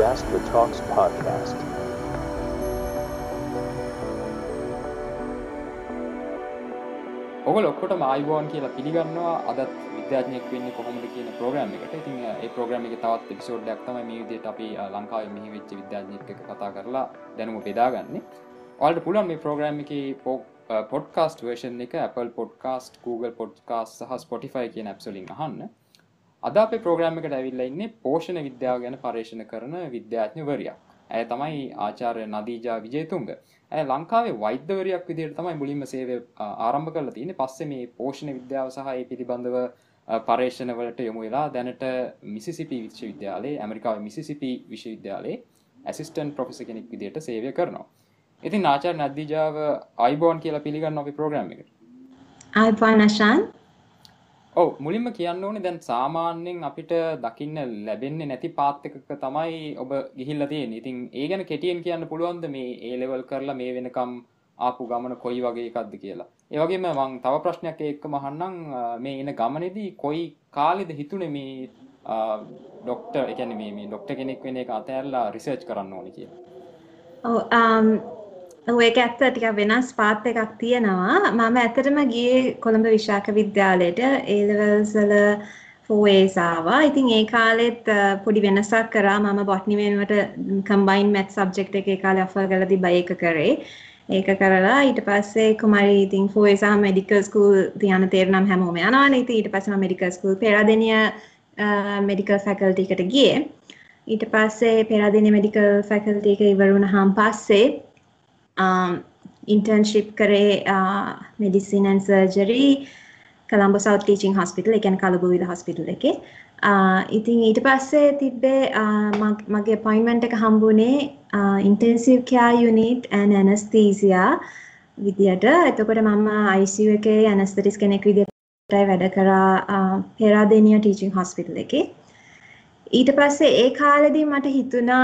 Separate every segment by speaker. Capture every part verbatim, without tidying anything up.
Speaker 1: Ask the Talks podcast.
Speaker 2: ඔගොල්ලෝ ඔක්කොටම ආයුබෝවන් කියලා පිළිගන්නවා. අදත් විද්‍යාඥයෙක් වෙන්නේ කොහොමද කියන ප්‍රෝග්‍රෑම් එකට. ඉතින් ඒ ප්‍රෝග්‍රෑම් එකේ තවත් එපිසෝඩ් එකක් තමයි මේ විදිහට අපි ලංකාවේ මෙහි වෙච්ච විද්‍යාඥයෙක් එක්ක කතා කරලා දැනුම බෙදාගන්නේ. ඔයාලට පුළුවන් මේ ප්‍රෝග්‍රෑම් එකේ පොඩ්කාස්ට් වර්ෂන් එක Apple Podcast, Google Podcast සහ Spotify කියන apps වලින් අහන්න. අද අපේ ප්‍රෝග්‍රෑම් එකට ඇවිල්ලා ඉන්නේ පෝෂණ විද්‍යාව ගැන පර්යේෂණ කරන විද්‍යාඥවරියක්. ඇය තමයි ආචාර්ය නදීජා විජේතුංග. ඇය ලංකාවේ වෛද්‍යවරියක් විදිහට තමයි මුලින්ම සේවය ආරම්භ කරලා තියෙන්නේ. පස්සේ මේ පෝෂණ විද්‍යාව සහ ඒ පිළිබඳව පර්යේෂණ වලට යොමු වෙලා දැනට මිසිසිපි විශ්වවිද්‍යාලයේ, ඇමරිකාවේ මිසිසිපි විශ්වවිද්‍යාලයේ ඇසිස්ටන්ට් ප්‍රොෆෙසර් කෙනෙක් විදිහට සේවය කරනවා. ඉතින් ආචාර්ය නදීජාව ආයුබෝවන් කියලා පිළිගන්නවා අපේ ප්‍රෝග්‍රෑම් එකට.
Speaker 3: ආයුබෝවන් අශාන්.
Speaker 2: ඔව් මුලින්ම කියන්න ඕනේ දැන් සාමාන්‍යයෙන් අපිට දකින්න ලැබෙන්නේ නැති පාත් එකක තමයි ඔබ ගිහිල්ලා තියෙන්නේ. ඉතින් ඒ ගැන කෙටියෙන් කියන්න පුළුවන්ද මේ A level කරලා මේ වෙනකම් ආපු ගමන කොයි වගේ එකක්ද කියලා. ඒ වගේම මම තව ප්‍රශ්නයක් එක්කම අහන්නම් මේ එන ගමනේදී කොයි කාලෙද හිතුනේ මේ ડોක්ටර් ඒ කියන්නේ මේ මේ ડોක්ටර් කෙනෙක් වෙන එක අතහැරලා රිසර්ච් කරන්න ඕනේ කියලා.
Speaker 3: ඔව් um ඒක ඇත්ත ටිකක් වෙනස් පාත් එකක් තියෙනවා. මම ඇත්තටම ගියේ කොළඹ විශාක විද්‍යාලයට A levels වල four A's ආවා. ඉතින් ඒ කාලෙත් පොඩි වෙනසක් කරා. මම බොටනි වෙනුවට combined math subject එකේ කාලේ offer කරලා තිබ්බා ඒක කරේ. ඒක කරලා ඊට පස්සේ කුමාරි ඉතින් four A's ආ medical school තියන තේරෙනම් හැමෝම යනවානේ. ඉතින් ඊට පස්සේ මම medical school පෙරාදෙනිය medical faculty එකට ගියේ. ඊට පස්සේ පෙරාදෙනිය medical faculty එක ඉවර වුණාන් පස්සේ Um, internship කරේ uh, medicine and surgery Colombo South Teaching Hospital එකෙන් කලබුවිල hospital එකේ. Uh, ඉතින් ඊට පස්සේ තිබ්බේ uh, මගේ appointment එක හම්බුනේ uh, intensive care unit and anesthesia විදියට. එතකොට මම I C U එකේ anesthetist කෙනෙක් විදියටයි වැඩ කරා uh, පෙරාදෙනිය teaching hospital එකේ. ඊට පස්සේ ඒ කාලෙදී මට හිතුණා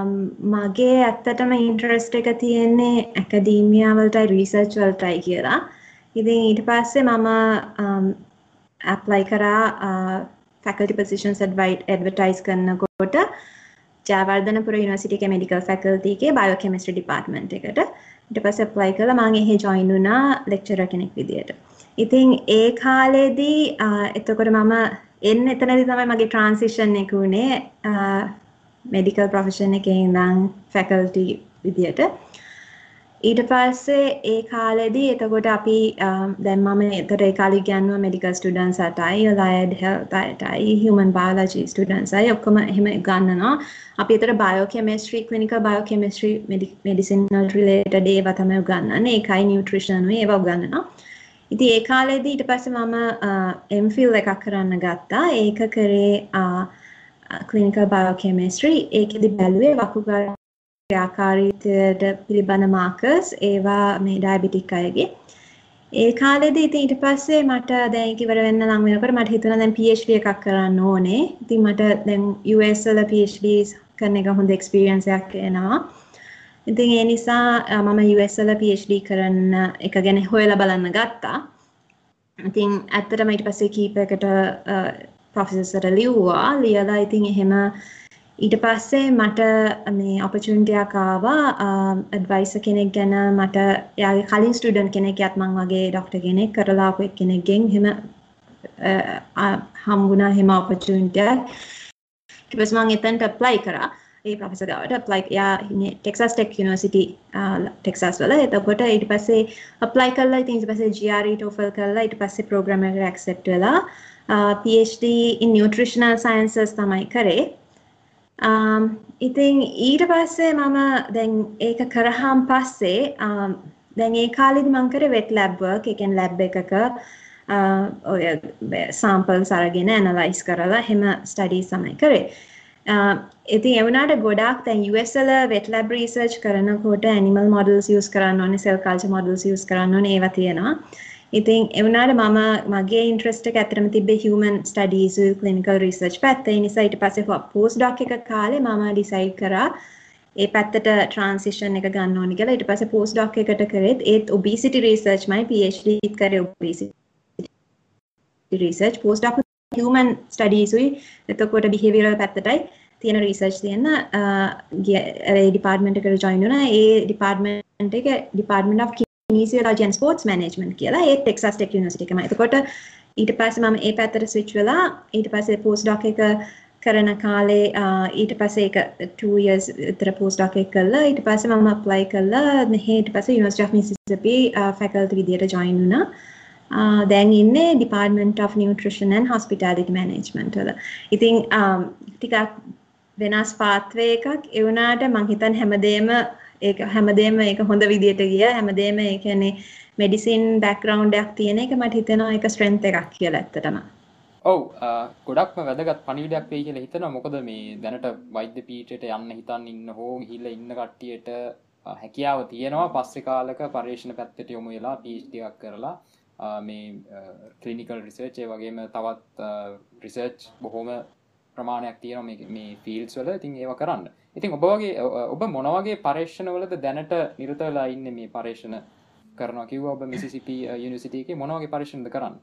Speaker 3: මගේ ඇත්තටම ඉන්ටරෙස්ට් එක තියෙන්නේ ඇකඩීමියා වලටයි රිසර්ච් වලටයි කියලා. ඉතින් ඊට පස්සේ මම ඇප්ලයි කරා ෆැකල්ටි පොසිෂන්ස් ඇඩ්වර්ටයිස් කරනකොට ජයවර්ධනපුර යුනිවර්සිටි එකේ මෙඩිකල් ෆැකල්ටි එකේ බයෝකෙමිස්ට්‍රි ඩිපාර්ට්මන්ට් එකට. ඊට පස්සේ ඇප්ලයි කළා මම එහෙ ජොයින් වුණා ලෙක්චරර් කෙනෙක් විදියට. ඉතින් ඒ කාලෙදී එතකොට මම එන්න එතනදී තමයි මගේ ට්‍රාන්සිෂන් එක උනේ මෙඩිකල් ප්‍රොෆෙෂන් එකේ ඉඳන් ෆැකල්ටි විදියට. ඊට පස්සේ ඒ කාලෙදී එතකොට අපි දැන් මම එතකොට ඒ කාලේ ඉගෙනුවා මෙඩිකල් ස්ටුඩන්ට්ස් අටයි, allied health අටයි, human biology ස්ටුඩන්ට්ස් අය ඔක්කොම එහෙම ගන්නවා. අපි එතකොට biochemistry, clinical biochemistry, medicinal related ඒවා තමයි උගන්වන්නේ. ඒකයි නියුට්‍රිෂන් වේ ඒවා උගන්වනවා. ඉතින් ඒ කාලේදී ඊට පස්සේ මම M Phil එකක් කරන්න ගත්තා. ඒක කරේ clinical biochemistry. ඒකෙදි බැලුවේ වකුගඩු ක්‍රියාකාරීත්වයට පිළිබඳ මාකර්ස් ඒවා මේ ඩයබටික් අයගේ. ඒ කාලේදී ඉතින් ඊට පස්සේ මට දැන් ඒක ඉවර වෙන්න නම් වෙනකොට මට හිතුණා දැන් PhD එකක් කරන්න ඕනේ. ඉතින් මට දැන් U S වල PhDs කරන එක හොඳ experience එකක් එනවා. ඉතින් ඒ නිසා මම U S වල PhD කරන්න එක ගැන හොයලා බලන්න ගත්තා. ඉතින් ඇත්තටම ඊට පස්සේ කීපයකට ප්‍රොෆෙසර්ට ලිව්වා. ලියලා ඉතින් එහෙම ඊට පස්සේ මට මේ opportunity එකක් ආවා advisor කෙනෙක් ගැන. මට එයාගේ කලින් ස්ටුඩන්ට් කෙනෙක් යත් මං වගේ ડોක්ටර් කෙනෙක් කරලා ආපු කෙනෙක්ගෙන් එහෙම හම්බුණා එහෙම opportunity එකක්. ඊට පස්සේ මං එතනට apply කරා. ඒ ප්‍රොෆෙසර් ගාවට apply යා ටෙක්සාස් ටෙක් යුනිවර්සිටි ටෙක්සාස් වල. එතකොට ඊට පස්සේ apply කළා. ඉතින් ඊට පස්සේ G R E TOEFL කළා. ඊට පස්සේ program එකට accept වෙලා PhD in nutritional sciences තමයි කරේ. um ඉතින් ඊට පස්සේ මම දැන් ඒක කරාන් පස්සේ දැන් ඒ කාලෙදි මම කරේ wet lab work. ඒ කියන්නේ lab එකක ඔය samples අරගෙන analyze කරලා එහෙම studies තමයි කරේ. ඉතින් ඒ වුණාට ගොඩාක් දැන් U S වල wet lab research කරනකොට animal models use කරන්න ඕනේ, cell culture models use කරන්න ඕනේ, ඒවා තියෙනවා. ඉතින් ඒ වුණාට මම මගේ interest එක ඇත්තටම තිබ්බේ human studies, clinical research පැත්ත. ඒ නිසා ඊට පස්සේ post doc එක කාලේ මම decide කරා ඒ පැත්තට transition එක ගන්න ඕනේ කියලා. ඊට පස්සේ post doc එකට කරේත් ඒත් obesity research මයි PhD එකත් කරේ obesity research. post doc human studies උයි එතකොට behavioral පැත්තටයි තියෙන රිසර්ච් තියෙන ඒ ඩිපාර්ට්මන්ට් එකට ජොයින් වුණා. ඒ ඩිපාර්ට්මන්ට් එක department of Kinesiology and Sports Management කියලා. ඒ ටෙක්සාස් ටෙක් යුනිවර්සිටි එකම. එතකොට ඊට පස්සේ මම ඒ පැත්තට ස්විච් වෙලා ඊට පස්සේ පෝස්ට් ඩොක් එක කරන කාලේ ඊට පස්සේ ඒක two years විතර පෝස්ට් ඩොක් එක කළා. ඊට පස්සේ මම apply කළා. මෙහි ඊට පස්සේ University of Mississippi faculty විදියට join වුණා. Uh, දැන් ඉන්නේ Department of Nutrition and Hospitality Management වල. ඉතින් ටිකක් වෙනස් pathway එකක්. ඒ වුණාට මම හිතන්නේ හැමදේම ඒක හැමදේම ඒක හොඳ විදියට ගියා. හැමදේම ඒ කියන්නේ මෙඩිසින් බෑග්ග්‍රවුන්ඩ් එකක් තියෙන එක මට හිතෙනවා ඒක ස්ට්‍රෙන්ත් එකක් කියලා ඇත්තටම.
Speaker 2: ඔව් ගොඩක්ම වැදගත් පණිවිඩයක් වෙයි කියලා හිතනවා. මොකද මේ දැනට වෛද්‍ය පීඨයට යන්න හිතන් ඉන්න හෝ ගිහිල්ලා ඉන්න කට්ටියට හැකියාව තියෙනවා පස්සේ කාලක පර්යේෂණ පැත්තට යොමු වෙලා PhD එකක් කරලා මේ ක්ලිනිකල් රිසර්ච් ඒ වගේම තවත් රිසර්ච් බොහොම ප්‍රමාණයක් තියෙනවා මේ මේ ෆීල්ඩ්ස් වල. ඉතින් ඒව කරන්න. ඉතින් ඔබ වගේ ඔබ මොන වගේ පරීක්ෂණ වලද දැනට නිරත වෙලා ඉන්නේ මේ පරීක්ෂණ කරනවා කිව්වා ඔබ මිසිසිපි යුනිවර්සිටි එකේ මොන වගේ පරීක්ෂණද කරන්නේ?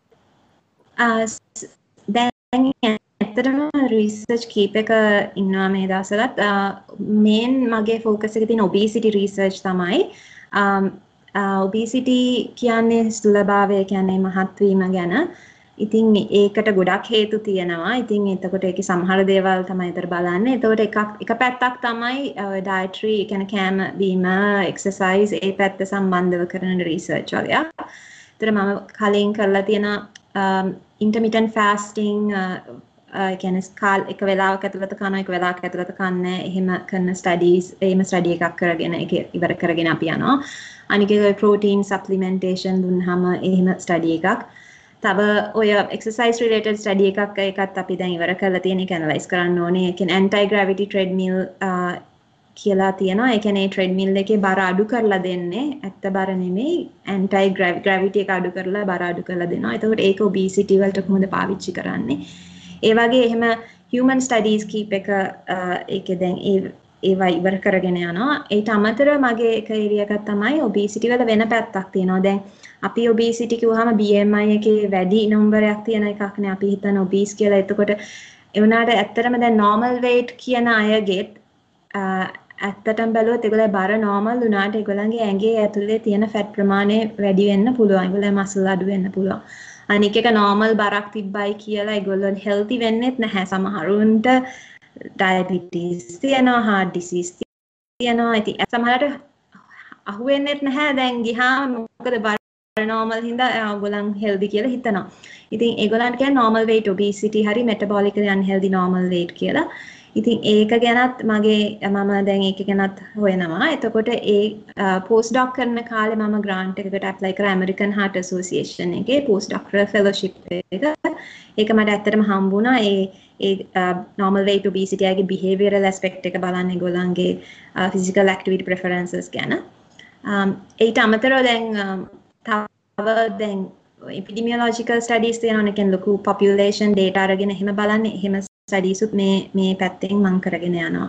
Speaker 3: දැන් ඇත්තටම රිසර්ච් කීප එක ඉන්නවා මේ දවස්වලත්. මේන් මගේ ෆෝකස් එක තියෙන ඔබීසිටි රිසර්ච් තමයි. ඔබීසිටි කියන්නේ ස්ථූලභාවය කියන්නේ මහත් වීම ගැන. ඉතින් ඒකට ගොඩක් හේතු තියෙනවා. ඉතින් එතකොට ඒකේ සමහර දේවල් තමයි ඒතර බලන්නේ. එතකොට එකක් එක පැත්තක් තමයි ඩයටරි කියන්නේ කෑම බීම, එක්සර්සයිස් ඒ පැත්ත සම්බන්ධව කරන රිසර්ච් වලයක්. ඒතර මම කලින් කරලා තියෙන intermittent fasting ඒ කියන්නේ කාල් එක වෙලාවක ඇතුළත කනවා එක වෙලාවක ඇතුළත කන්නේ එහෙම කරන ස්ටඩීස් එහෙම ස්ටඩි එකක් කරගෙන ඒක ඉවර කරගෙන අපි යනවා. අනික එක protein supplementation දුන්නාම එහෙම ස්ටඩි එකක්. තව ඔය exercise related study එකක් එකත් අපි දැන් ඉවර කරලා තියෙන එක analyze කරන්න ඕනේ. ඒ කියන්නේ anti gravity treadmill කියලා තියෙනවා. ඒ කියන්නේ treadmill එකේ බර අඩු කරලා දෙන්නේ. ඇත්ත බර නෙමෙයි anti gravity එක අඩු කරලා බර අඩු කරලා දෙනවා. එතකොට ඒක obesity වලට කොහොමද පාවිච්චි කරන්නේ? ඒ වගේ එහෙම human studies කීප එක ඒකේ දැන් ඒ ඒවා ඉවර කරගෙන යනවා. ඊට අමතරව මගේ එක ඒරියා එකක් තමයි obesity වල වෙන පැත්තක් තියෙනවා. දැන් අපි obesity කිව්වහම B M I එකේ වැඩි නම්බරයක් තියෙන එකක් නේ අපි හිතන obese කියලා. එතකොට ඒ වුණාට ඇත්තටම දැන් normal weight කියන අයගේ ඇත්තටම බැලුවොත් ඒගොල්ලෝ බර normal වුණාට ඒගොල්ලන්ගේ ඇඟේ ඇතුලේ තියෙන fat ප්‍රමාණය වැඩි වෙන්න පුළුවන්. ඒගොල්ලෝ muscle අඩු වෙන්න පුළුවන්. අනික එක normal බරක් තිබ්බයි කියලා ඒගොල්ලෝ healthy වෙන්නෙත් නැහැ. සමහරුන්ට diabetes තියෙනවා, heart disease තියෙනවා. ඉතින් සමහරට අහුවෙන්නෙත් නැහැ. දැන් ගියාම මොකද බර normal හින්දා ඔයගොල්ලන් healthy කියලා හිතනවා. ඉතින් ඒගොල්ලන්ට කියන්නේ normal weight obesity හරි metabolically unhealthy normal weight කියලා. ඉතින් ඒක ගැනත් මගේ මම දැන් ඒක ගැනත් හොයනවා. එතකොට ඒ post doc කරන කාලේ මම grant එකකට apply කරා American Heart Association එකේ post doctoral fellowship එක. ඒක මට ඇත්තටම හම්බුණා. ඒ ඒ normal weight obesity ගේ behavioral aspect එක බලන්න ඒගොල්ලන්ගේ physical activity preferences ගැන. ඊට අමතරව දැන් තව දැන් epidemiological studies තියෙනවා. ඒ කියන්නේ ලොකු population data අරගෙන එහෙම බලන්නේ. එහෙම studies උත් මේ මේ පැත්තෙන් මම කරගෙන යනවා.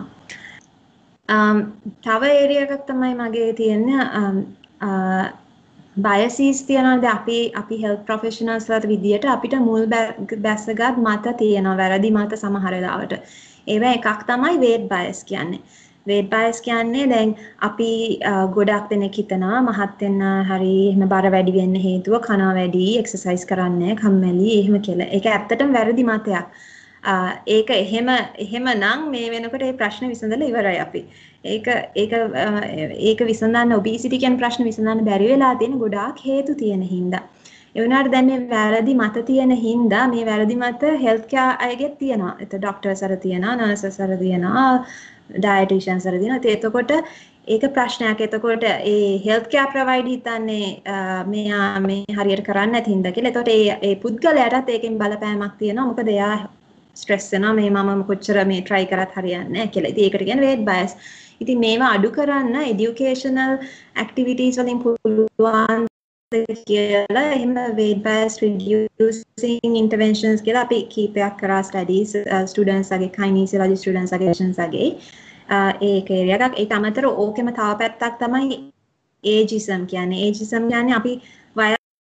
Speaker 3: um තව area එකක් තමයි මගේ තියෙන්නේ um uh biases තියෙනවා. දැන් අපි අපි health professionals ලාට විදියට අපිට මුල් බැසගත් මත තියෙනවා. වැරදි මත සමහර වෙලාවට. ඒවා එකක් තමයි weight bias කියන්නේ. weight bias කියන්නේ දැන් අපි ගොඩක් දෙනෙක් හිතනවා මහත් වෙන්න හරි එහෙම බර වැඩි වෙන්න හේතුව කනවා වැඩි, exercise කරන්නේ කම්මැලි එහෙම කියලා. ඒක ඇත්තටම වැරදි මතයක්. ඒක එහෙම එහෙමනම් මේ වෙනකොට මේ ප්‍රශ්න විසඳලා ඉවරයි අපි. ඒක ඒක ඒක විසඳන්න obesity කියන ප්‍රශ්න විසඳන්න බැරි වෙලා තියෙන ගොඩාක් හේතු තියෙන හින්දා. ඒ වුණාට දැන් මේ වැරදි මත තියෙන හින්දා මේ වැරදි මත health care අයගෙත් තියෙනවා. ඒත් doctors අර තියෙනවා, nurses අර තියෙනවා, dietitians අර තියෙනවා. එතකොට ඒක ප්‍රශ්නයක්. එතකොට ඒ health care provider හිතන්නේ මෙයා මේ හරියට කරන්නේ නැති හින්දා කියලා. එතකොට ඒ ඒ පුද්ගලයාටත් ඒකෙන් බලපෑමක් තියෙනවා. මොකද එයා ස්ට්‍රෙස් වෙනවා මේ මම කොච්චර මේ try කරත් හරියන්නේ නැහැ කියලා. ඉතින් ඒකට කියන්නේ weight bias. ඉතින් මේවා අඩු කරන්න educational activities වලින් පුළුවන් කියලා එහෙම weight bias reducing interventions කියලා අපි කීපයක් කරා studies students අගේ kinesiology students අගේ patients අගේ ඒක area එකක්. ඒකට අමතරව ඕකෙම තව පැත්තක් තමයි ageism කියන්නේ. ageism කියන්නේ අපි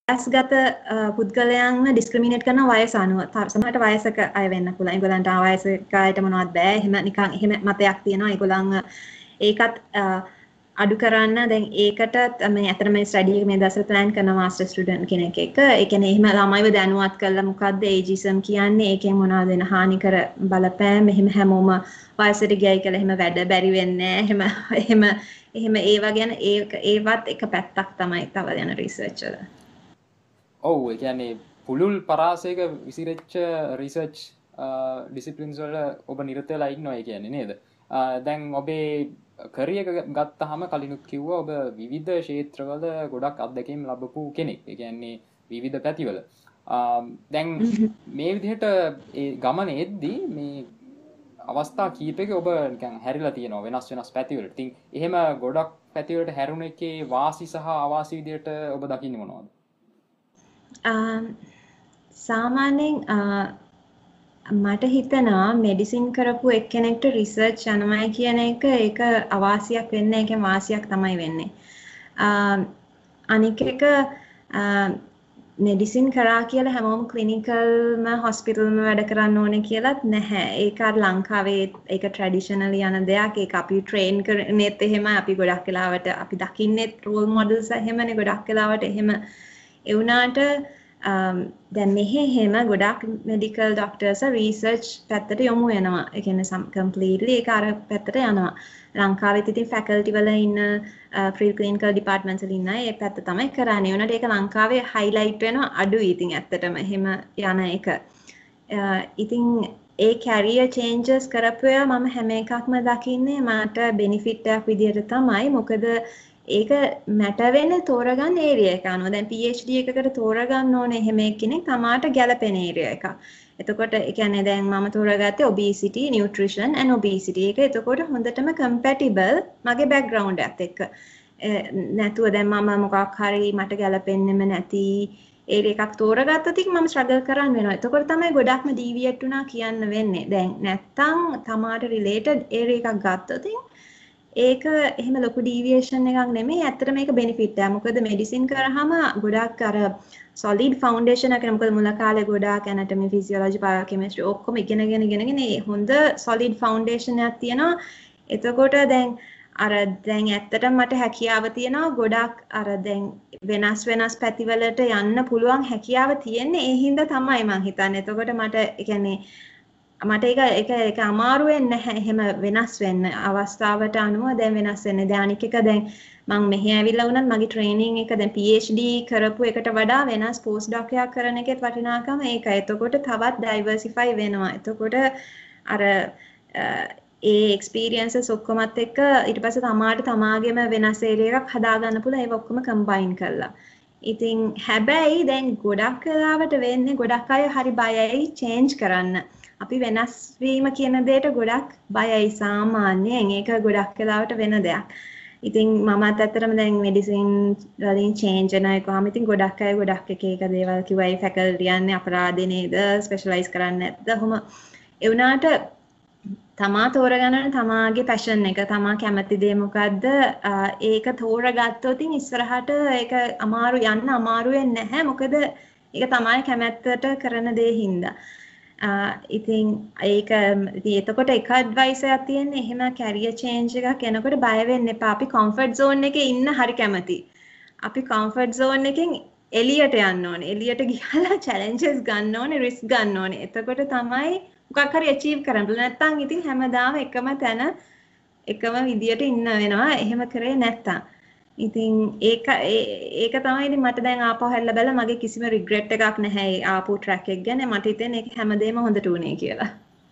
Speaker 3: වයස්ගත පුද්ගලයන්ව ඩිස්ක්‍රිමිනේට් කරන වයස අනුව. සමහරට වයසක අය වෙන්න පුළුවන්. ඒගොල්ලන්ට ආ වයසක අයට මොනවද බෑ. එහෙම නිකන් එහෙම මතයක් තියෙනවා. ඒගොල්ලන් ඒකත් අඩු කරන්න දැන් ඒකට මේ අතර මේ ස්ටඩි එක මේ දවස්වල ප්ලෑන් කරන මාස්ටර් ස්ටුඩන්ට් කෙනෙක් එක්ක. ඒ කියන්නේ එහෙම ළමයිව දැනුවත් කරලා මොකද්ද ඒජිසම් කියන්නේ? ඒකෙන් මොනවද වෙන හානිකර බලපෑම්? එහෙම හැමෝම වයසට ගියයි කියලා එහෙම වැඩ බැරි වෙන්නේ නැහැ. එහෙම එහෙම එහෙම ඒවා ගැන ඒවත් එක පැත්තක් තමයි තව යන රිසර්ච් වල.
Speaker 2: ඔව් ඒ කියන්නේ පුළුල් පරාසයක විසිරෙච්ච රිසර්ච් ඩිසිප්ලින්ස් වල ඔබ නිරත වෙලා ඉන්නවා ඒ කියන්නේ නේද? දැන් ඔබේ කරියර් එක ගත්තාම කලිනුත් කිව්වා ඔබ විවිධ ක්ෂේත්‍රවල ගොඩක් අත්දැකීම් ලැබපු කෙනෙක්. ඒ කියන්නේ විවිධ පැතිවල. දැන් මේ විදිහට ඒ ගමන එද්දී මේ අවස්ථා කීපයක ඔබ නිකන් හැරිලා තියෙනවා වෙනස් වෙනස් පැතිවලට. ඉතින් එහෙම ගොඩක් පැතිවලට හැරුණ එකේ වාසි සහ අවාසි විදිහට ඔබ දකින්නේ මොනවද?
Speaker 3: සාමාන්‍යයෙන් මට හිතෙනවා මෙඩිසින් කරපු එක්කෙනෙක්ට රිසර්ච් යනවා කියන එක ඒක අවාසියක් වෙන්නේ ඒකෙන් වාසියක් තමයි වෙන්නේ. අනික එක මෙඩිසින් කරා කියලා හැමෝම ක්ලිනිකල්ම හොස්පිටල්ම වැඩ කරන්න ඕනේ කියලාත් නැහැ. ඒක අර ලංකාවේ ඒක ට්‍රැඩිෂනලි යන දෙයක්. ඒක අපි ට්‍රේන් කරන්නේත් එහෙමයි. අපි ගොඩක් වෙලාවට අපි දකින්නෙත් රෝල් මොඩල්ස් එහෙමනේ ගොඩක් වෙලාවට එහෙම ඒ වුණාට දැන් මෙහෙ එහෙම ගොඩක් මෙඩිකල් ඩොක්ටර්ස් රිසර්ච් පැත්තට යොමු වෙනවා. ඒ කියන්නේ කම්ප්ලීට්ලි ඒක අර පැත්තට යනවා. ලංකාවෙත් ඉතින් ෆැකල්ටි වල ඉන්න ෆ්‍රී ක්ලිනිකල් ඩිපාර්ට්මන්ට්ස් වල ඉන්න අය ඒ පැත්ත තමයි කරන්නේ. උනට ඒක ලංකාවේ හයිලයිට් වෙනවා අඩුයි ඉතින් ඇත්තටම එහෙම යන එක. ඉතින් ඒ කැරියර් චේන්ජස් කරපුවා මම හැම එකක්ම දකින්නේ මට බෙනිෆිට් එකක් විදියට තමයි. මොකද ඒක මැටර් වෙන්නේ තෝරගන්න ඒරියා එක අනුව. දැන් PhD එකකට තෝරගන්න ඕනේ එහෙම කෙනෙක් තමාට ගැළපෙන ඒරියා එක. එතකොට ඒ කියන්නේ දැන් මම තෝරාගත්තේ obesity, nutrition and obesity. ඒක එතකොට හොඳටම compatible මගේ background එකත් එක්ක. නැතුව දැන් මම මොකක් හරි මට ගැළපෙන්නෙම නැති ඒරියා එකක් තෝරාගත්තොත් මම struggle කරන්න වෙනවා. එතකොට තමයි ගොඩක්ම deviate වුණා කියන්න වෙන්නේ. දැන් නැත්තම් තමාට related ඒරියා එකක් ගත්තොත් ඒක එහෙම ලොකු ඩීවියේෂන් එකක් නෙමෙයි. ඇත්තට මේක බෙනිෆිට් එකක්. මොකද මෙඩිසින් කරාම ගොඩක් අර solid foundation එකක්. මොකද මුල කාලේ ගොඩාක් anatomy, physiology, biochemistry ඔක්කොම ඉගෙනගෙන ඉගෙනගෙන හොඳ solid foundation එකක් තියෙනවා. එතකොට දැන් අර දැන් ඇත්තටම මට හැකියාව තියෙනවා ගොඩක් අර දැන් වෙනස් වෙනස් පැතිවලට යන්න පුළුවන් හැකියාව තියෙන්නේ ඒ හින්දා තමයි මං හිතන්නේ. එතකොට මට ඒ කියන්නේ මට ඒක ඒක ඒක අමාරු වෙන්නේ නැහැ එහෙම වෙනස් වෙන්න අවස්ථාවට අනුව දැන් වෙනස් වෙන්නේ. දැන් අනික එක දැන් මම මෙහි ඇවිල්ලා වුණත් මගේ ට්‍රේනින් එක දැන් PhD කරපු එකට වඩා වෙනස් පෝස්ට් ඩොක් එකක් කරන එකේ වටිනාකම ඒකයි. එතකොට තවත් ඩයිවර්සිෆයි වෙනවා. එතකොට අර ඒ එක්ස්පීරියන්සස් ඔක්කොමත් එක්ක ඊට පස්සේ තමාට තමාගේම වෙනස් ඒරියා එකක් හදාගන්න පුළුවන්. ඒක ඔක්කොම කම්බයින් කරලා. ඉතින් හැබැයි දැන් ගොඩක් වෙලාවට වෙන්නේ ගොඩක් අය හරි බයයි චේන්ජ් කරන්න. අපි වෙනස් වීම කියන දෙයට ගොඩක් බයයි සාමාන්‍යයෙන්. ඒක ගොඩක් වෙලාවට වෙන දෙයක්. ඉතින් මමත් ඇත්තටම දැන් මෙඩිසින් වලින් චේන්ජ් වෙන එකම ඉතින් ගොඩක් අය ගොඩක් එක එක දේවල් කිව්වා. ඒ ෆැකල්ටි යන්නේ අපරාධේ නේද? ස්පෙෂලායිස් කරන්නේ නැද්ද? ඔහොම ඒ වුණාට තමා තෝරගන්න තමාගේ පැෂන් එක තමා කැමති දේ මොකද්ද ඒක තෝරගත්තොත් ඉස්සරහට ඒක අමාරු යන්න අමාරු වෙන්නේ නැහැ. මොකද ඒක තමයි කැමැත්තට කරන දේ හින්දා. ඉතින් ඒක ඉතින් එතකොට එක ඇඩ්වයිස් එකක් තියෙන්නේ එහෙම කැරියර් චේන්ජ් එකක් එනකොට බය වෙන්න එපා. අපි කම්ෆර්ට් zone එකේ ඉන්න හරි කැමති. අපි කම්ෆර්ට් zone එකෙන් එළියට යන්න ඕනේ. එළියට ගිහලා challenges ගන්න ඕනේ, risk ගන්න ඕනේ. එතකොට තමයි මොකක් හරි achieve කරන්න පුළුවන්. නැත්තම් ඉතින් හැමදාම එකම තැන එකම විදියට ඉන්න වෙනවා. එහෙම කරේ නැත්තම්. ඉතින් ඒක ඒක තමයි ඉතින් මට දැන් ආපහු හැල්ල බැලලා මගේ කිසිම රිග්‍රෙට් එකක් නැහැ ඒ ආපු ට්‍රැක් එක ගැන. මට හිතෙන්නේ ඒක හැමදේම හොඳට උනේ කියලා.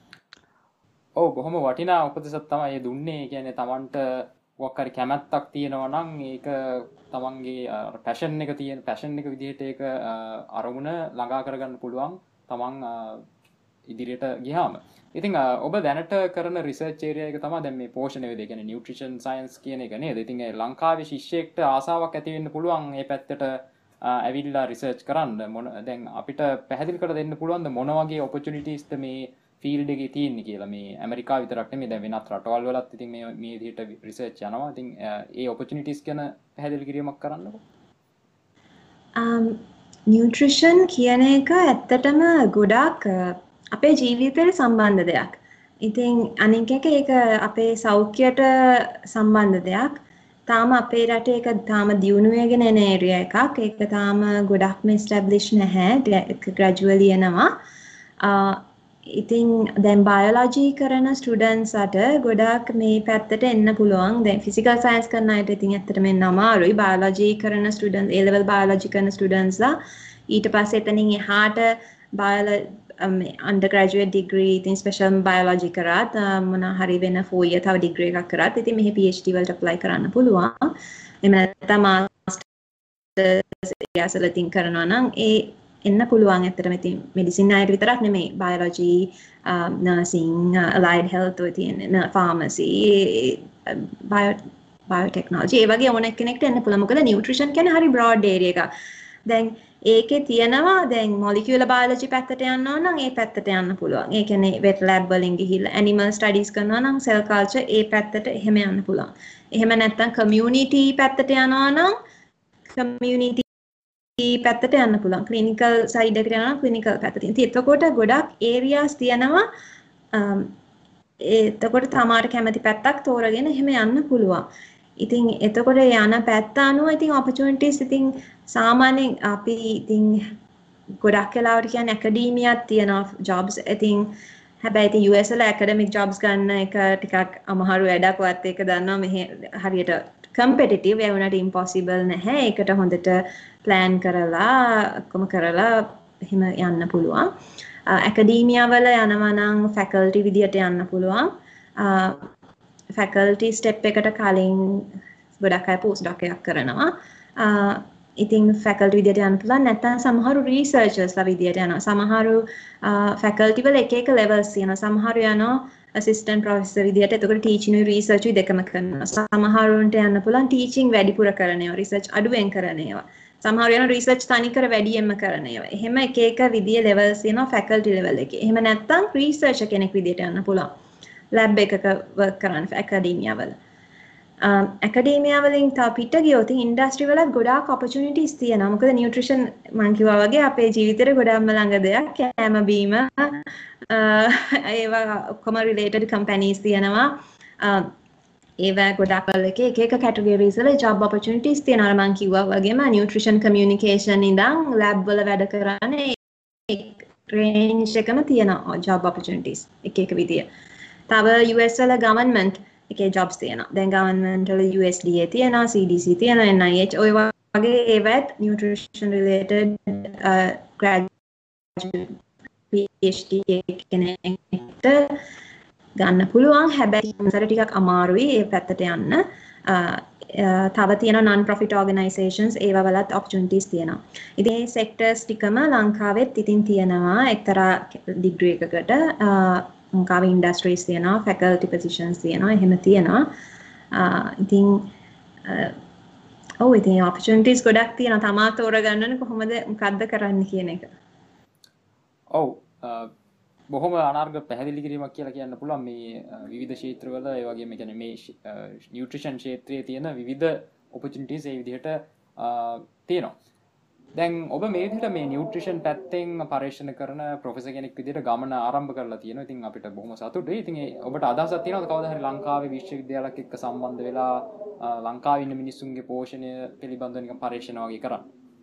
Speaker 2: ඔව් බොහොම වටිනා උපදෙසක් තමයි දුන්නේ. ඒ කියන්නේ Tamanට මොකක් හරි කැමැත්තක් තියෙනවා නම් ඒක තමන්ගේ පැෂන් එක තියෙන පැෂන් එක විදිහට ඒක අරමුණ ළඟා කරගන්න පුළුවන් තමන් ඉදිරියට ගියාම. ඉතින් ඔබ දැනට කරන රිසර්ච් ඒරියා එක තමයි දැන් මේ පෝෂණ වේද, ඒ කියන්නේ නියුට්‍රිෂන් සයන්ස් කියන එක නේද? ඉතින් ඒ ලංකාවේ ශිෂ්‍යයෙක්ට ආසාවක් ඇති වෙන්න පුළුවන් මේ පැත්තට ඇවිල්ලා රිසර්ච් කරන්න. මොන දැන් අපිට පැහැදිලි කර දෙන්න පුළුවන්ද මොන වගේ ඔපචුනිටිස්ද මේ ෆීල්ඩ් එකේ තියෙන්නේ කියලා? මේ ඇමරිකාව විතරක් නෙමෙයි දැන් වෙනත් රටවල් වලත් ඉතින් මේ මේ විදිහට රිසර්ච් යනවා. ඉතින් ඒ ඔපචුනිටිස් ගැන පැහැදිලි කිරීමක් කරන්නකෝ.
Speaker 3: um නියුට්‍රිෂන් කියන එක ඇත්තටම ගොඩාක් අපේ ජීවිතයට සම්බන්ධ දෙයක්. ඉතින් අනික එක ඒක අපේ සෞඛ්‍යයට සම්බන්ධ දෙයක්. තාම අපේ රටේ ඒක තාම දියුණු වෙගෙන එන ඒරියා එකක්. ඒක තාම ගොඩක්ම එස්ටැබ්ලිෂ් නැහැ. ග්‍රැජුවලි එනවා. ඉතින් දැන් බයොලොජි කරන ස්ටුඩන්ට්ස් අට ගොඩක් මේ පැත්තට එන්න පුළුවන්. දැන් ෆිසිකල් සයන්ස් කරන අයට ඉතින් ඇත්තටම එන්න අමාරුයි. බයොලොජි කරන ස්ටුඩන්ට් A level බයොලොජි කරන ස්ටුඩන්ට්ස්ලා ඊට පස්සේ එතනින් එහාට බයොලොජි අන්ඩර් ග්‍රැජුවේට් ඩිග්‍රී ඉතින් ස්පෙෂල් බයොලොජි කරාත් මොන හරි වෙන four year තව ඩිග්‍රී එකක් කරාත් ඉතින් මෙහි PhD වලට apply කරන්න පුළුවන්. එහෙම නැත්නම් මාස්ටර්ස් ඒසල ඉතින් කරනවා නම් ඒ එන්න පුළුවන්. ඇත්තටම ඉතින් මෙඩිසින් අයට විතරක් නෙමෙයි බයොලොජි නර්සිං allied health ඔය තියෙන ෆාමසි බයෝ බයෝටෙක්නොලොජි ඒ වගේ ඕන කෙනෙක්ට එන්න පුළුවන්. මොකද නියුට්‍රිෂන් කියන්නේ හරි බ්‍රෝඩ් ඒරියා එකක්. දැන් ඒකේ තියෙනවා දැන් මොලිකියුලර් බයොලොජි පැත්තට යන්න ඕන නම් ඒ පැත්තට යන්න පුළුවන්. ඒ කියන්නේ වෙට් ලැබ් වලින් ගිහිල්ලා ඇනිමල් ස්ටඩීස් කරනවා නම් සෙල් කල්චර් ඒ පැත්තට එහෙම යන්න පුළුවන්. එහෙම නැත්නම් කමියුනිටි පැත්තට යනවා නම් කමියුනිටි පැත්තට යන්න පුළුවන්. ක්ලිනිකල් සයිඩ් එකට යනවා නම් ක්ලිනිකල් පැත්තට. ඉතින් එතකොට ගොඩක් ඒරියාස් තියෙනවා. එතකොට තමාට කැමති පැත්තක් තෝරගෙන එහෙම යන්න පුළුවන්. ඉතින් එතකොට යන පැත්ත අනුව ඉතින් opportunities ඉතින් සාමාන්‍යයෙන් අපි ඉතින් ගොඩක් වෙලාවට කියන්නේ ඇකඩීමියක් තියෙනවා jobs. ඉතින් හැබැයි ඉතින් U S වල academic jobs ගන්න එක ටිකක් අමාරු වැඩක් වත් ඒක දන්නවා මෙහෙ හරියට competitive ඒ වුණාට impossible නැහැ. ඒකට හොඳට plan කරලා ඔක්කොම කරලා එහෙම යන්න පුළුවන්. ඇකඩීමියා වල යනවා නම් faculty විදියට යන්න පුළුවන්. faculty step එකට කලින් ගොඩක් අය postdoc එකක් කරනවා. ඉතින් faculty විදියට යන්න පුළුවන්. නැත්නම් සමහරු researchers ලා විදියට යනවා. සමහරු faculty වල එක එක levels තියෙනවා. සමහරු යනවා assistant professor විදියට. එතකොට teaching උයි research උයි දෙකම කරනවා. සමහරුන්ට යන්න පුළුවන් teaching වැඩිපුර කරන ඒවා, research අඩුවෙන් කරන ඒවා. සමහරු යන research තනිකර වැඩියෙන්ම කරන ඒවා. එහෙම එක එක විදිය levels තියෙනවා faculty level එකේ. එහෙම නැත්නම් researcher කෙනෙක් විදියට යන්න පුළුවන්. lab එකක work කරන්න academia වල. academia වලින් තව පිට ගියොත් ඉන්ඩස්ට්‍රි වල ගොඩාක් opportunities තියෙනවා. මොකද nutrition මම කිව්වා වගේ අපේ ජීවිතේට ගොඩක්ම ළඟ දෙයක්. කෑම බීම ඒවා ඔක්කොම related companies තියෙනවා. ඒවා ගොඩක් වල එක එක categories වල job opportunities තියෙනවා. මම කිව්වා වගේම nutrition communication ඉඳන් lab වල වැඩ කරන්නේ range එකම තියෙනවා job opportunities එක එක විදිය. තව U S වල government එකේ jobs තියෙනවා. දැන් government වල U S D A තියෙනවා, C D C තියෙනවා, N I H ඔය වගේ ඒවත් nutrition related uh, graduate PhD කෙනෙක්ට ගන්න පුළුවන්. හැබැයි උන්සර ටිකක් අමාරුයි ඒ පැත්තට යන්න. uh, uh, තව තියෙනවා non profit organizations ඒවා වලත් opportunities තියෙනවා. ඉතින් මේ sectors ටිකම ලංකාවෙත් ඉතින් තියෙනවා එක්තරා degree එකකට. uh, ලංකාවේ ඉන්ඩස්ට්‍රීස් තියෙනවා, ෆැකල්ටි පොසිෂන්ස් තියෙනවා, එහෙම තියෙනවා. ඉතින් ඔව් ඉතින් ඔපචුනිටිස් ගොඩක් තියෙනවා. තමා තෝරගන්න ඕනේ කොහොමද මොකද්ද කරන්න කියන එක.
Speaker 2: ඔව් බොහොම අනාර්ග පැහැදිලි කිරීමක් කියලා කියන්න පුළුවන් මේ විවිධ ක්ෂේත්‍රවල ඒ වගේම කියන්නේ මේ නියුට්‍රිෂන් ක්ෂේත්‍රයේ තියෙන විවිධ ඔපචුනිටිස් ඒ විදිහට තියෙනවා. දැන් ඔබ මේ විදිහට මේ නියුට්‍රිෂන් පැත්තෙන් පරීක්ෂණ කරන ප්‍රොෆෙසර් කෙනෙක් විදිහට ගමන ආරම්භ කරලා තියෙනවා. ඉතින් අපිට බොහොම සතුටුයි. ඉතින් ඒ ඔබට අදහසක් තියෙනවද කවදා හරි ලංකාවේ විශ්වවිද්‍යාලයක් එක්ක සම්බන්ධ වෙලා ලංකාවේ ඉන්න මිනිස්සුන්ගේ පෝෂණය පිළිබඳව නිකන් පරීක්ෂණ වගේ කරන්න?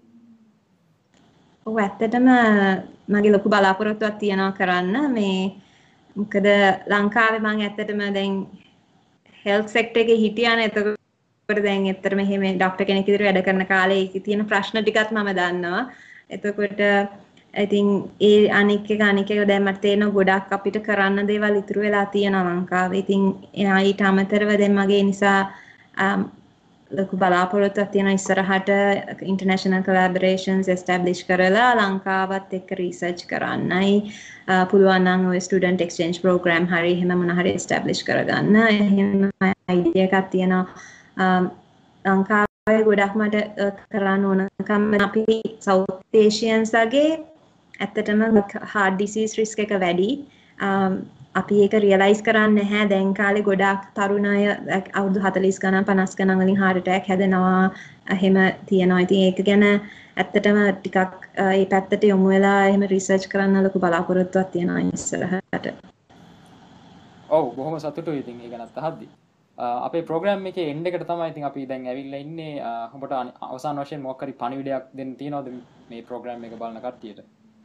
Speaker 3: ඔව් ඇත්තටම මගේ ලොකු බලාපොරොත්තුවක් තියෙනවා කරන්න. මේ මොකද ලංකාවේ මම ඇත්තටම දැන් හෙල්ත් සෙක්ටර් එකේ හිටියානේ. එතකොට දැන් ඇත්තටම එහෙම ડોක්ටර් කෙනෙක් විදිහට වැඩ කරන කාලේ ඒකේ තියෙන ප්‍රශ්න ටිකත් මම දන්නවා. එතකොට ඉතින් ඒ අනික් එක අනික් එක දැන් මට තේරෙනවා ගොඩක් අපිට කරන්න දේවල් ඉතුරු වෙලා තියෙනවා ලංකාවේ. ඉතින් ඊට අමතරව දැන් මගේ නිසා ලොකු බලාපොරොත්තුවක් තියෙනවා ඉස්සරහට international collaborations establish කරලා ලංකාවත් එක්ක research කරන්නයි පුළුවන් නම් ඔය student exchange program හරි එහෙම මොන හරි establish කරගන්න. එහෙම idea එකක් තියෙනවා. ලංකාවේ ගොඩක් මට කරන්න ඕනකම් අපි South Asians වගේ ඇත්තටම heart disease risk එක වැඩි. අපි ඒක රියලයිස් කරන්නේ නැහැ. දැන් කාලේ ගොඩාක් තරුණ අය අවුරුදු හතළිස් ගණන් පනස් ගණන් වලින් heart attack හැදෙනවා. එහෙම තියෙනවා. ඉතින් ඒක ගැන ඇත්තටම ටිකක් ඒ පැත්තට යොමු වෙලා එහෙම රිසර්ච් කරන්න ලොකු බලාපොරොත්තුවක් තියෙනවා ඉස්සරහට.
Speaker 2: ඔව් බොහොම සතුටුයි ඉතින් ඒක ගැනත් අහද්දි. අපේ ප්‍රෝග්‍රෑම් එකේ එන්ඩ් එකට තමයි ඉතින් අපි දැන් ඇවිල්ලා ඉන්නේ. ඔබට අවසාන වශයෙන් මොකක් හරි පණිවිඩයක් දෙන්න තියෙනවද මේ ප්‍රෝග්‍රෑම් එක බලන කට්ටියට?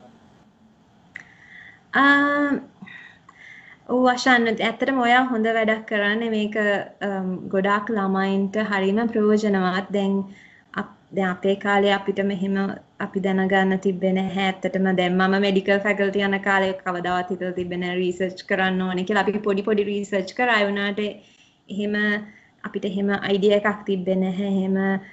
Speaker 3: ඔව් අශාන් ඇත්තටම ඔයා හොඳ වැඩක් කරන්නේ. මේක ගොඩාක් ළමයින්ට හරිම ප්‍රයෝජනවත්. දැන් දැන් අපේ කාලේ අපිට මෙහෙම අපි දැනගන්න තිබ්බේ නැහැ. ඇත්තටම දැන් මම මෙඩිකල් ෆැකල්ටි යන කාලේ කවදාවත් හිතලා තිබ්බේ නැහැ රිසර්ච් කරන්න ඕනේ කියලා. අපි පොඩි පොඩි රිසර්ච් කරා. ඒ වුණාට එහෙම අපිට එහෙම අයිඩියා එකක් තිබ්බේ නැහැ. එහෙම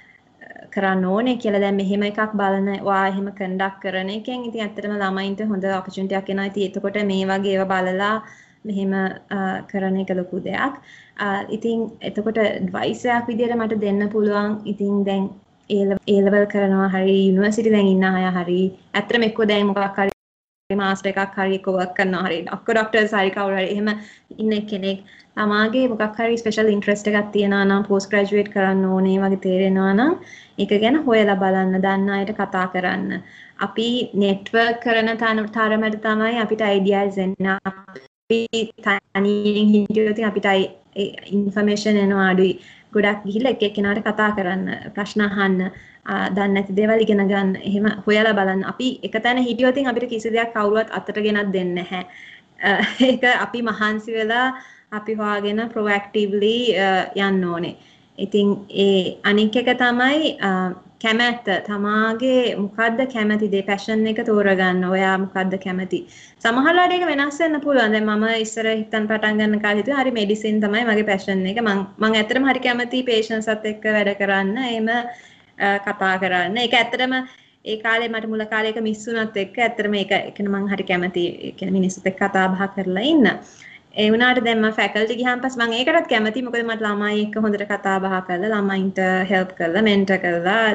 Speaker 3: කරන්න ඕනේ කියලා. දැන් මෙහෙම එකක් බලන වා එහෙම කන්ඩක්ට් කරන එකෙන් ඉතින් ඇත්තටම ළමයින්ට හොඳ ඔපචුනිටි එකක් එනවා. ඉතින් එතකොට මේ වගේ ඒවා බලලා මෙහෙම කරන එක ලොකු දෙයක්. ඉතින් එතකොට ඇඩ්වයිස් එකක් විදියට මට දෙන්න පුළුවන්. ඉතින් දැන් ඒ ලෙවල් කරනවා හරි යුනිවර්සිටි දැන් ඉන්න අය හරි ඇත්තටම එක්ක දැන් මොකක් හරි මාස්ටර් එකක් හරි එක්ක වර්ක් කරනවා හරි ඔක්කො ડોක්ටර්ස් හරි කවුරු හරි එහෙම ඉන්න කෙනෙක් තමාගේ මොකක් හරි ස්පෙෂල් ඉන්ට්‍රස්ට් එකක් තියනවා නම් පෝස්ට් ග්‍රැජුවේට් කරන්න ඕනේ වගේ තේරෙනවා නම් ඒක ගැන හොයලා බලන්න දන්න අයට කතා කරන්න. අපි නෙට්වර්ක් කරන තරමට තමයි අපිට අයිඩියාස් එන්නේ. අපි තනියෙන් හිටියොත් අපිට ඉන්ෆර්මේෂන් එනවා අඩුයි. ගොඩක් ගිහිල්ලා එක එක්කෙනාට කතා කරන්න, ප්‍රශ්න අහන්න, දන්නේ නැති දේවල් ඉගෙන ගන්න. එහෙම හොයලා බලන්න. අපි එක තැන හිටියොත් අපිට කිසි දෙයක් කවුරුවත් අතට ගෙනත් දෙන්නේ නැහැ. ඒක අපි මහන්සි වෙලා අපි හොයාගෙන ප්‍රොඇක්ටිව්ලි යන්න ඕනේ. ඉතින් ඒ අනික් එක තමයි කැමැත්ත. තමාගේ මොකද්ද කැමැති දේ පැෂන් එක තෝරගන්න. ඔයා මොකද්ද කැමැති. සමහරවිට ඒක වෙනස් වෙන්න පුළුවන්. දැන් මම ඉස්සර හිතන් පටන් ගන්න කාලේ හිතුවා හරි මෙඩිසින් තමයි මගේ පැෂන් එක. මම මම ඇත්තටම හරි කැමැති පේෂන්ස්ත් එක්ක වැඩ කරන්න. එහෙම කතා කරන්න. ඒක ඇත්තටම ඒ කාලේ මට මුල කාලේ එක මිස් වුණත් එක්ක ඇත්තටම ඒක ඒකන මම හරි කැමැති. ඒ කියන්නේ මිනිස්සුත් එක්ක කතා බහ කරලා ඉන්න. ඒ වුණාට දැන් මම ෆැකල්ටි ගියාන් පස්සේ මම ඒකටත් කැමතියි. මොකද මට ළමයි එක්ක හොඳට කතා බහ කරලා ළමයින්ට හෙල්ප් කරලා මෙන්ටර් කරලා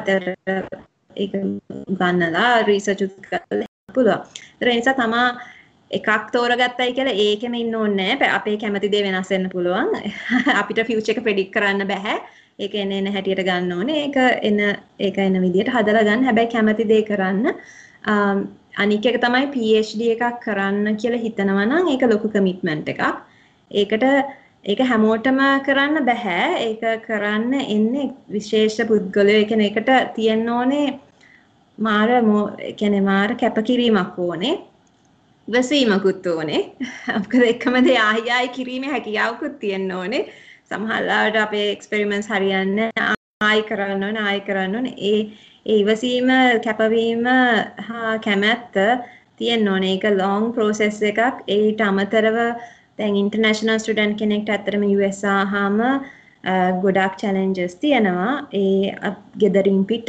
Speaker 3: ඒක ගන්නලා රිසර්ච් කරලා පුළුවන්. ඒ නිසා තමා එකක් තෝරගත්තයි කියලා ඒකෙම ඉන්න ඕනේ නැහැ. අපේ කැමති දේ වෙනස් වෙන්න පුළුවන්. අපිට ෆියුචර් එක ප්‍රෙඩික්ට් කරන්න බෑ. ඒක එන එන හැටියට ගන්න ඕනේ. ඒක එන ඒක එන විදියට හදලා ගන්න. හැබැයි කැමති දේ කරන්න. අනික එක තමයි P H D එකක් කරන්න කියලා හිතනවා නම් ඒක ලොකු කමිට්මන්ට් එකක්. ඒකට ඒක හැමෝටම කරන්න බෑ. ඒක කරන්න එන්නේ විශේෂ පුද්ගලයෝ. ඒ කියන්නේ ඒකට තියෙන්න ඕනේ මාර ඒ කියන්නේ මාර කැපකිරීමක් ඕනේ. ඉවසීමකුත් ඕනේ. මොකද එකම දේ ආයි ආයි කිරීමේ හැකියාවකුත් තියෙන්න ඕනේ. සමහර ලාවට අපේ එක්ස්පෙරිමන්ට්ස් හරියන්නේ ආයි කරන්න ඕනේ ආයි කරන්න ඕනේ. ඒ ඒ ඉවසීම කැපවීම හා කැමැත්ත තියෙන්න ඕනේ. ඒක long process එකක්. ඒට අමතරව දැන් ඉන්ටර්නැෂනල් ස්ටුඩන්ට් කෙනෙක්ට ඇත්තටම U S ආහම ගොඩාක් challenges තියෙනවා. ඒ ගෙදරින් පිට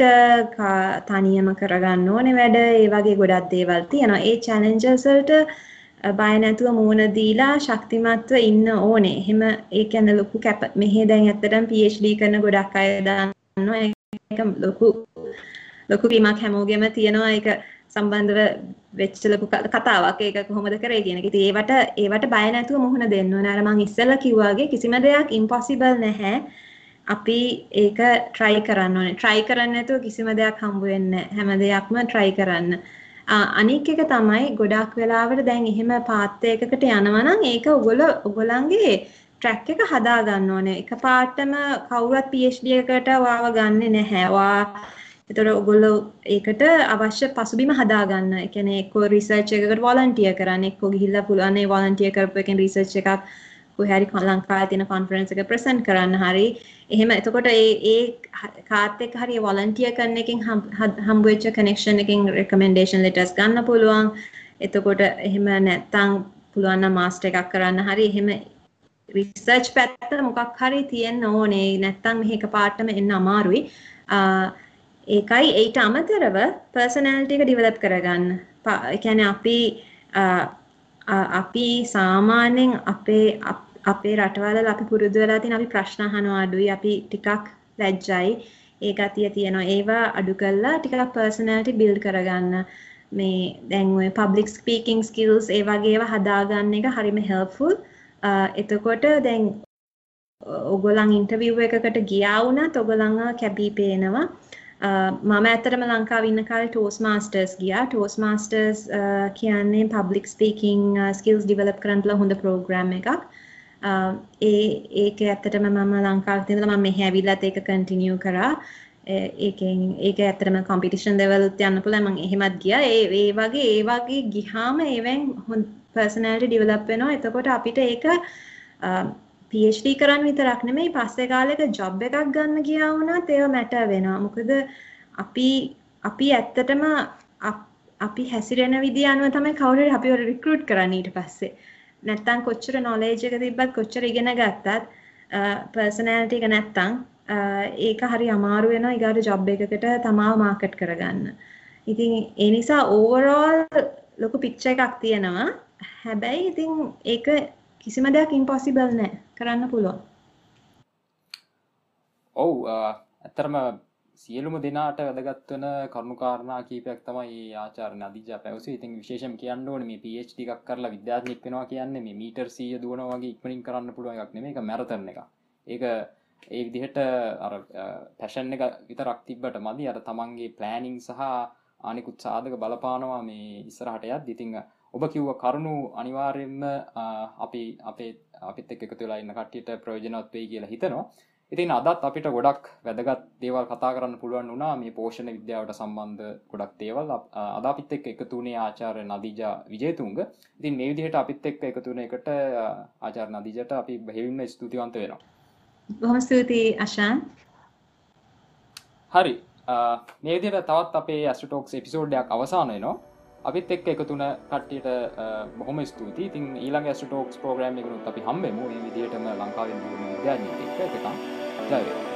Speaker 3: තනියම කරගන්න ඕනේ වැඩ. ඒ වගේ ගොඩක් දේවල් තියෙනවා. ඒ challenges වලට බය නැතුව මූණ දීලා ශක්තිමත්ව ඉන්න ඕනේ. එහෙම ඒ කියන්නේ ලොකු කැප මෙහෙ දැන් ඇත්තටම P H D කරන ගොඩක් අය දන්නවා. ඒක ලොකු ලොකු වීමක් හැමෝගෙම තියෙනවා. ඒක සම්බන්ධව වෙච්ච ලොකු කතාවක්. ඒක කොහොමද කරේ කියන එක. ඉතින් ඒවට ඒවට බය නැතුව මුහුණ දෙන්න ඕනේ. අර මං ඉස්සෙල්ලා කිව්වාගේ කිසිම දෙයක් ඉම්පොසිබල් නැහැ. අපි ඒක try කරන්න ඕනේ. try කරන්නේ නැතුව කිසිම දෙයක් හම්බ වෙන්නේ නැහැ. හැම දෙයක්ම try කරන්න. අනික් එක තමයි ගොඩක් වෙලාවට දැන් එහෙම පාත් එකකට යනවා නම් ඒක ඔයගොල්ලෝ ඔයගොල්ලන්ගේ ට්‍රැක් එක හදා ගන්න ඕනේ. එකපාරටම කවුරුත් P H D එකකට වාව ගන්නෙ නැහැ. වා ඒතර ඔයගොල්ලෝ ඒකට අවශ්‍ය පසුබිම හදා ගන්න. ඒ කියන්නේ එක්ක රිසර්ච් එකකට වොලන්ටියර් කරන්න, එක්ක ගිහිල්ලා පුළුවන් ඒ වොලන්ටියර් කරපු එකෙන් රිසර්ච් එකක් කොහේ හරි ලංකාවේ තියෙන කොන්ෆරන්ස් එකක ප්‍රසන්ට් කරන්න හරි. එහෙම එතකොට ඒ ඒ කාත් එක්ක හරි වොලන්ටියර් කරන එකෙන් හම්බ වෙච්ච කනෙක්ෂන් එකෙන් රෙකමෙන්ඩේෂන් ලෙටර්ස් ගන්න පුළුවන්. එතකොට එහෙම නැත්තම් පුළුවන් නම් මාස්ටර් එකක් කරන්න හරි එහෙම රිසර්ච් පැත්ත මොකක් හරි තියෙන්න ඕනේ. නැත්තම් මේක පාටම එන්න අමාරුයි. ඒකයි ඊට අමතරව පර්සනැලිටි එක ඩෙවලොප් කරගන්න. ඒ කියන්නේ අපි අපි සාමාන්‍යයෙන් අපේ අපේ රටවල අපි පුරුදු වෙලා තියෙන අපි ප්‍රශ්න අහනවා අඩුයි. අපි ටිකක් ලැජ්ජයි. ඒ ගතිය තියෙනවා. ඒවා අඩු කරලා ටිකක් පර්සනැලිටි බිල්ඩ් කරගන්න. මේ දැන් ඔය public speaking skills ඒ වගේ ඒවා හදාගන්න එක හරිම helpful. එතකොට දැන් ඔයගොල්ලන් ඉන්ටර්විව් එකකට ගියා වුණත් ඔයගොල්ලන්ව කැපී පේනවා. මම ඇත්තටම ලංකාවේ ඉන්න කාලේ Toastmasters ගියා. Toastmasters කියන්නේ public speaking skills develop කරන්න හොඳ program එකක්. ඒ ඒක ඇත්තටම මම ලංකාවේ ඉඳලා මම මෙහෙ ඇවිල්ලාත් ඒක continue කරා. ඒකෙන් ඒක ඇත්තටම competition level උත් යන්න පුළුවන්. මම එහෙමත් ගියා. ඒ ඒ වගේ ඒ වගේ ගියාම ඒවෙන් personality develop වෙනවා. එතකොට අපිට ඒක PhD කරන්න විතරක් නෙමෙයි පස්සේ කාලෙක job එකක් ගන්න ගියා වුණත් ඒව matter වෙනවා. මොකද අපි අපි ඇත්තටම අපි හැසිරෙන විදිය අනුව තමයි කවුරු හරි අපිව recruit කරන්නේ ඊට පස්සේ. නැත්තම් කොච්චර knowledge එක තිබ්බත් කොච්චර ඉගෙන ගත්තත් personality එක නැත්තම් ඒක හරි අමාරු වෙනවා ඊගාට job එකකට තමාව market කරගන්න. ඉතින් ඒ නිසා overall ලොකු picture එකක් තියෙනවා. හැබැයි ඉතින් ඒක කිසිම දෙයක් impossible නෑ කරන්න පුළුවන්.
Speaker 2: ඔව් ඇත්තටම සියලුම දෙනාට වැදගත් වෙන කරුණු කාරණා කීපයක් තමයි ආචාර්ය නදීජා පැවසුවේ. ඉතින් විශේෂයෙන් කියන්න ඕනේ මේ PhD එකක් කරලා විද්‍යාඥයෙක් වෙනවා කියන්නේ මේ මීටර් සීය දුවනවා වගේ ඉක්මනින් කරන්න පුළුවන් එකක් නෙමෙයි. ඒක මැරතන් එකක්. ඒක ඒ විදිහට අර පැෂන් එක විතරක් තිබ්බට මදි. අර තමන්ගේ ප්ලෑනින් සහ අනිකුත් සාධක බලපානවා මේ ඉස්සරහට යද්දි. ඉතින් ඔබ කිව්ව කරුණු අනිවාර්යයෙන්ම අපි අපේ අපිත් එක්ක එකතු වෙලා ඉන්න කට්ටියට ප්‍රයෝජනවත් වෙයි කියලා හිතනවා. ඉතින් අදත් අපිට ගොඩක් වැදගත් දේවල් කතා කරන්න පුළුවන් වුණා මේ පෝෂණ විද්‍යාවට සම්බන්ධ ගොඩක් දේවල්. අද අපිත් එක්ක එකතු වුණේ ආචාර්ය නදීජා විජේතුංග. ඉතින් මේ විදිහට අපිත් එක්ක එකතු වෙන එකට ආචාර්ය නදීජාට අපි බෙහෙවින්ම ස්තුතිවන්ත වෙනවා.
Speaker 3: බොහොම ස්තුතියි අශාන්.
Speaker 2: හරි. මේ විදිහට තවත් අපේ Astro Talks එපිසෝඩ් එකක් අවසන් වෙනවා. අපිත් එක්ක එකතු වුණ කට්ටියට බොහොම ස්තුතියි. ඉතින් ඊළඟ Astro Talks ප්‍රෝග්‍රෑම් එකනොත් අපි හම්බෙමු. මේ විදිහටම ලංකාවේ විද්‍යාඥයෙක් එක්ක එකකම්. ජය වේවා.